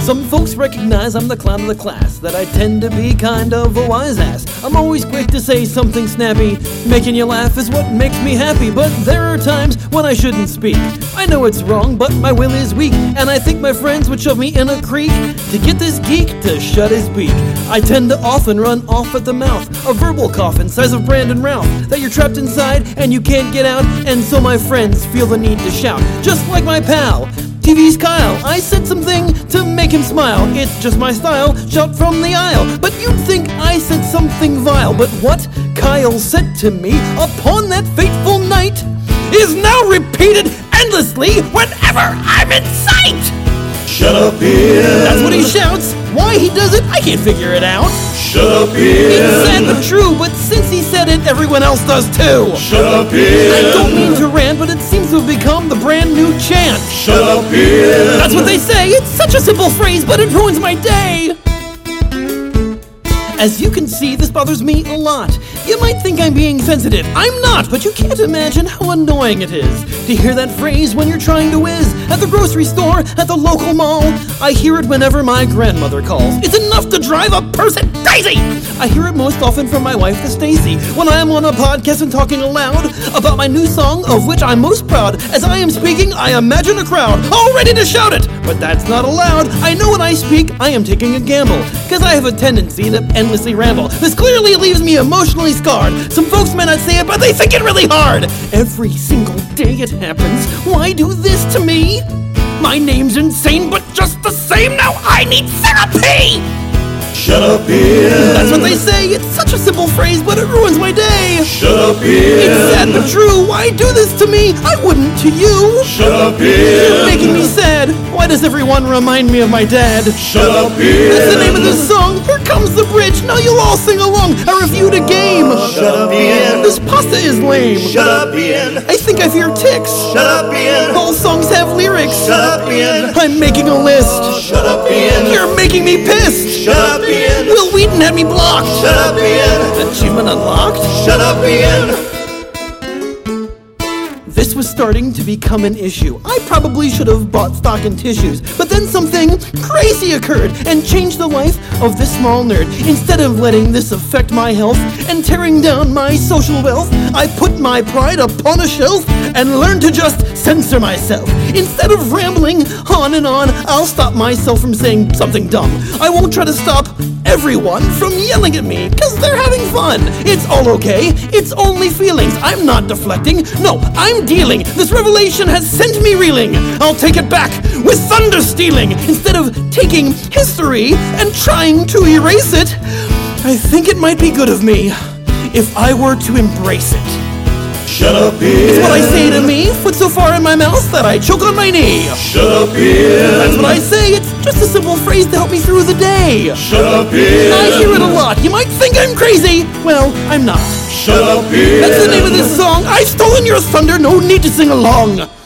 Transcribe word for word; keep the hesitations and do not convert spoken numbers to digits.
Some folks recognize I'm the clown of the class, that I tend to be kind of a wise ass. I'm always quick to say something snappy. Making you laugh is what makes me happy, but there are times when I shouldn't speak. I know it's wrong, but my will is weak, and I think my friends would shove me in a creek to get this geek to shut his beak. I tend to often run off at the mouth, a verbal coffin size of Brandon Routh, that you're trapped inside and you can't get out, and so my friends feel the need to shout, just like my pal T V's Kyle. I said something to make him smile. It's just my style, shout from the aisle. But you'd think I said something vile. But what Kyle said to me upon that fateful night is now repeated endlessly whenever I'm in sight. Shut up, Ian. That's what he shouts. Why he does it, I can't figure it out. Shut up, Ian. It's sad but true, but since he said it, everyone else does too. Shut up, Ian. I don't mean to rant, but it seems to have become the brand new chant. Shut up, Ian. That's what they say. It's such a simple phrase, but it ruins my day. As you can see, this bothers me a lot. You might think I'm being sensitive. I'm not, but you can't imagine how annoying it is to hear that phrase when you're trying to whiz at the grocery store, at the local mall. I hear it whenever my grandmother calls. It's enough to drive a person crazy. I hear it most often from my wife, Stacy, when I am on a podcast and talking aloud about my new song, of which I'm most proud. As I am speaking, I imagine a crowd all ready to shout it, but that's not allowed. I know when I speak, I am taking a gamble, because I have a tendency to endlessly ramble. This clearly leaves me emotionally scarred. Some folks may not say it, but they think it really hard. Every single day it happens. Why do this to me? My name's insane, but just the same, now I need therapy! Shut up, Ian. That's what they say. It's such a simple phrase, but it ruins my day. Shut up, Ian. It's sad but true. Why do this to me? I wouldn't to you. Shut up, Ian. You're making me sad. Why does everyone remind me of my dad? Shut up, Ian. That's the name of this song. Here comes the bridge. Now you'll all sing along. I reviewed a game. Shut up, Ian. This pasta is lame. Shut up, Ian. I think I fear ticks. Shut up, Ian. All songs have lyrics. Shut up, Ian. I'm making a list. Shut up, Ian. You're making me pissed. Shut up, Ian. Will Wheaton had me blocked. Shut up, Ian. Achievement unlocked. Shut up, Ian. This was starting to become an issue. I probably should have bought stock in tissues, but then something crazy occurred and changed the life of this small nerd. Instead of letting this affect my health and tearing down my social wealth, I put my pride upon a shelf and learned to just censor myself. Instead of rambling on and on, I'll stop myself from saying something dumb. I won't try to stop everyone from yelling at me, cause they're having fun. It's all okay. It's only feelings. I'm not deflecting. No, I'm dealing. This revelation has sent me reeling. I'll take it back with thunder stealing. Instead of taking history and trying to erase it, I think it might be good of me if I were to embrace it. Shut up, Ian. It's what I say to me, foot so far in my mouth that I choke on my knee. Shut up, Ian. That's what I say. It's just a simple phrase to help me through the day. Shut up, Ian. I hear it a lot. You might think I'm crazy. Well, I'm not. Shut up, Ian. That's the name of this song. I've stolen your thunder. No need to sing along.